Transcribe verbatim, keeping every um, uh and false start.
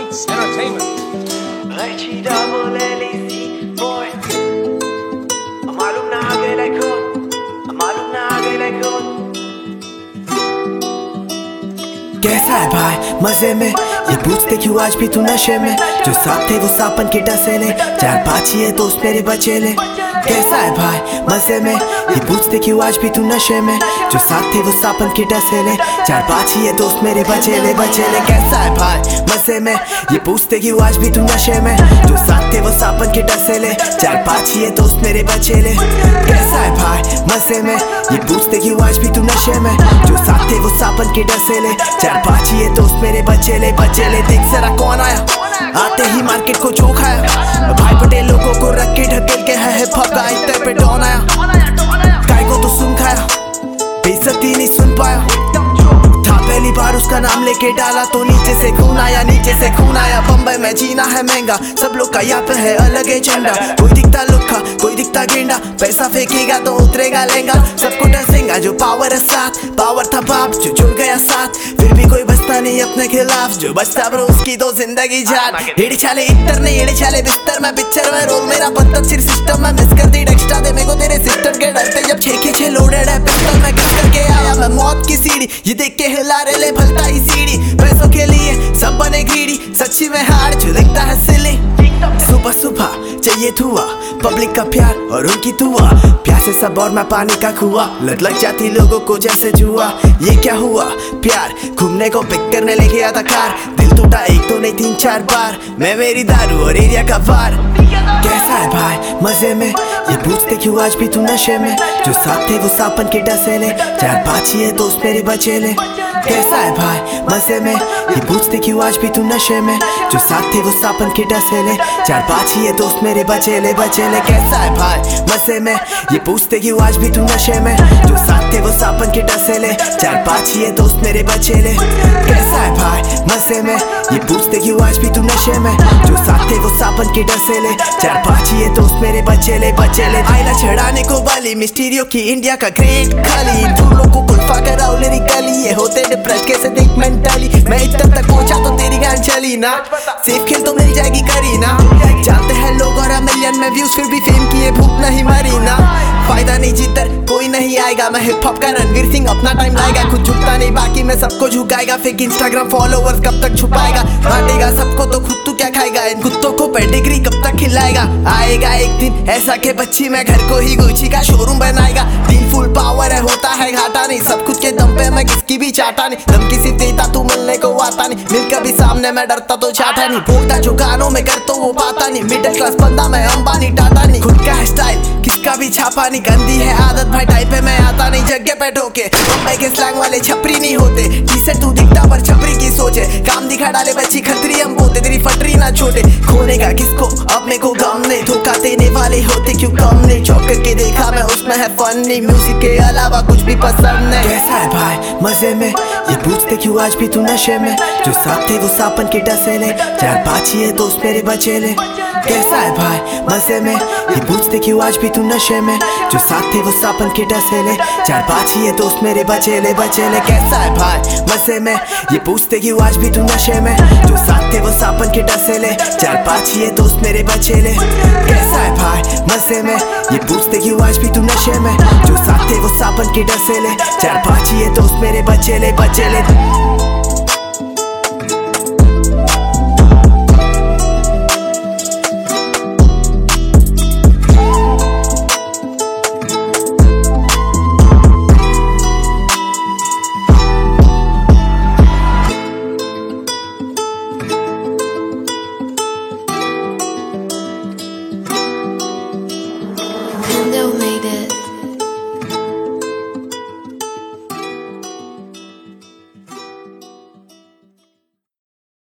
Sports Entertainment. कैसा है भाई मजे में, ये पूछते क्यों आज भी तू नशे में। जो साथ थे वो सापन के डसेले, चार पाँच ही है दोस्त मेरे बचेले। कैसा है भाई मजे में, ये पूछते क्यों आज भी तू नशे में। जो साथ थे वो सापन के डसेले, चार पाँच ही है दोस्त मेरे बचेले बचेले। कैसा है भाई मजे में, ये पूछते क्यों आज भी तू नशे में। जो साथ थे वो सापन के डसेले, चार पाँच ही है दोस्त मेरे बचेले। कैसा है भाई मजे में, ये पूछते क्यों आज भी तू नशे में। जो साथ थे वो सापन के डसेले, चार पाँच ही है दोस्त मेरे बचेले बचेले। देख जरा कौन आया, आते ही मार्केट को जो खाया। भाई पटेल लोगों को रख के ढकेल के है हिप हॉप का इतर पे डॉन आया। काय को तो सुन खाया, बेइज्जती नहीं सुन पाया। था पहली बार उसका नाम लेके डाला तो नीचे से खून आया, नीचे से खून आया। बम्बई में जीना है महंगा, सब लोग का यहाँ पे है अलग है झंडा। कोई दिखता लुक्खा, कोई दिखता गेंडा, पैसा फेंकेगा तो उतरेगा लहंगा। सबको डसेगा जो पावर है साथ, पावर था बाप जो जुड़ गया साथ। फिर भी कोई बचता नहीं अपने खिलाफ, जो बचता ब्रो उसकी तो जिंदगी जान। एड़ी छाले इतर नहीं एड़ी छाले बिस्तर में, पिक्चर में रोल मेरा पत्ता सिर सिस्टम में मिस कर दी। एक्स्ट्रा दे मेरे को तेरे सिस्टर के डरते, जब छे के छे लोडेड है पिस्टल में किस करके आया मैं मौत की सीढ़ी। ये देख के हिला रे ले भलता ही सीढ़ी, पैसों के लिए सब बने ग्रीडी। सच्ची में हार जो दिखता है सिली। सुबह सुबह चाहिए धुआ, पब्लिक का प्यार और उनकी दुआ। प्यासे सब और मैं पानी का कुआ, लग लग जाती लोगों को जैसे जुआ। ये क्या हुआ प्यार, घूमने को पिक करने लेके आता कार। दिल टूटा एक तो नहीं तीन चार बार, मैं मेरी दारू और एरिया का वार। कैसा है भाई मजे में, ये पूछते क्यों आज भी तू नशे में। जो साथ थे वो सापन के डसेले, चार पाँच ही है दोस्त मेरे बचेले। कैसा है भाई मजे में, ये पूछते क्यों आज भी तू नशे में। जो साथ थे वो सापन के डसेले, चार पाँच ही है दोस्त मेरे बचेले बचेले। कैसा है भाई मजे में, ये पूछते क्यों आज भी तू नशे में। जो साथ थे वो सापन के डसेले, चार पाँच ही है दोस्त मेरे बचेले। कैसा है भाई मजे में, ये पूछते क्यों आज भी तू नशे में। जो साथ थे वो सापन के डसेले, चार पाँच ही है दोस्त मेरे बचेले बचेले। आईला छड़ाने को बाली मिस्टीरियो की इंडिया का ग्रेट खाली। दोनों को कुल्फा कराओ लिरिकली, ये होते डिप्रेस कैसे देख मेंटली। मैं इतना तक पहुंचा तो तेरी गान चली ना, सेफ खेल तो मिल जाएगी करीना। जानते हैं लोग और मिलियन में व्यूज, फिर भी फेम की ये भूख नहीं मरी ना। फायदा नहीं जिधर कोई नहीं आएगा, मैं हिप हॉप का रणवीर सिंह अपना टाइम लाएगा। खुद झुकता नहीं बाकी में सबको झुकाएगा, फेक इंस्टाग्राम फॉलोवर्स कब तक छुपाएगा। बांटेगा सबको तो खुद तू क्या खाएगा, इन कुत्तों को पेडिग्री कब तक खिलाएगा। आएगा एक दिन ऐसा के बच्ची में घर को ही गुची का शोरूम बनाएगा। दिल फुल पावर है होता है घाटा नहीं, सब कुछ के दम पे मैं किसकी भी चाटा नहीं। धमकी सिर्फ देता तू मिलने को आता नहीं, मिल कभी सामने मैं डरता तो चाटा नहीं। बोलता जो कानों में कर तो वो पाता नहीं, मिडिल क्लास बंदा मैं अंबानी टाटा नहीं। खुद का है स्टाइल किसका भी छापा नहीं, गंदी है आदत भाई टाइप पे मैं आता नहीं। जगह पे ठोके मुंबई के स्लैंग वाले छपरी नहीं होते, जिसे तू दिखता पर छपरी की सोचे। काम दिखा डाले बच्ची खतरी हम बोलते, तेरी फटरी ना छोटे। खोने का किसको अपने को गम नहीं, धोखा देने वाले होते क्यों कम नहीं। चौक करके देखा मैं उसमें है फन नहीं, म्यूजिक के अलावा कुछ भी पसंद नहीं। कैसा है भाई मजे में, ये पूछते क्यों आज भी तू नशे में। जो साथ थे वो सापन के डसेले, चार पाँच ही है दोस्त मेरे बचेले। कैसा है भाई मजे में, ये पूछते क्यों आज भी तू नशे में। जो साथ थे वो सापन के डसेले, चार पाँच ही है दोस्त मेरे बचेले बचेले। कैसा है भाई मजे में, ये पूछते क्यों आज भी तू नशे में। जो साथ थे वो सापन के डसेले, चार पाँच ही है दोस्त मेरे बचेले। कैसा है भाई मजे में, ये पूछते क्यों आज भी तू नशे में। जो साथ थे वो सापन के डसेले, चार पाँच ही है दोस्त मेरे बचेले बचेले। Nintendo made it.